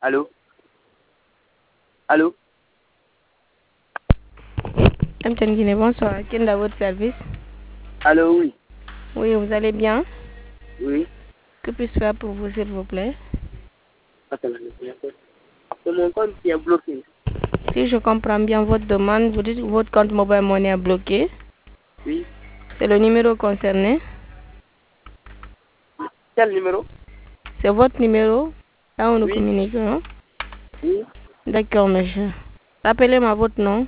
Allô? Allô? MTN Guinée, bonsoir. Quel est votre service? Allô, oui. Oui, vous allez bien? Oui. Que puis-je faire pour vous, s'il vous plaît? Attends, c'est mon compte qui est bloqué. Si je comprends bien votre demande, vous dites que votre compte mobile money est bloqué. Oui. C'est le numéro concerné. Quel numéro? C'est votre numéro. Là où nous Oui. communiquons. Oui. D'accord, monsieur. Rappelez-moi votre nom.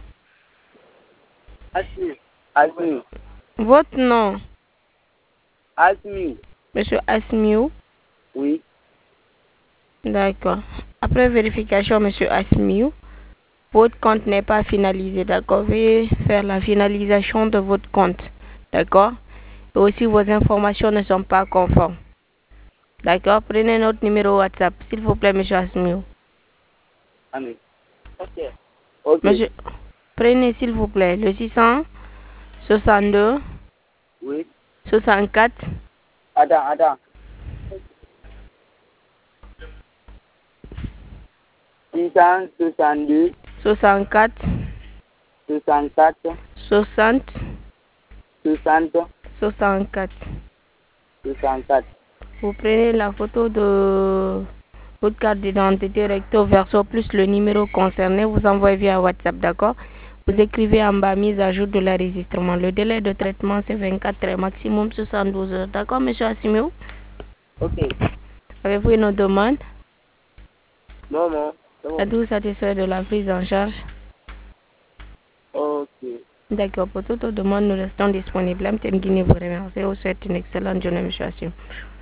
Asmi. Asmi. Votre nom, Asmi. monsieur Asmiou. Oui. D'accord. Après vérification, monsieur Asmiou, votre compte n'est pas finalisé. D'accord. Veuillez faire la finalisation de votre compte. D'accord. Et aussi, vos informations ne sont pas conformes. D'accord. Prenez notre numéro WhatsApp, s'il vous plaît, monsieur Asmiou. Amen. Ok. Ok. Monsieur, prenez, s'il vous plaît, le 662 Oui. 64 Attends. 662, 64 64, 60 60, 64. 64. Vous prenez la photo de votre carte d'identité recto verso plus le numéro concerné, vous envoyez via WhatsApp, d'accord? Vous écrivez en bas mise à jour de l'enregistrement. Le délai de traitement c'est 24 heures, maximum 72 heures. D'accord, monsieur Assimio? Ok. Avez-vous une autre demande? Non. C'est bon. Êtes-vous satisfait de la prise en charge? Ok. D'accord, pour toute autre demande, nous restons disponibles. MTN Guinée vous remercie. Vous souhaite une excellente journée, monsieur Assimio.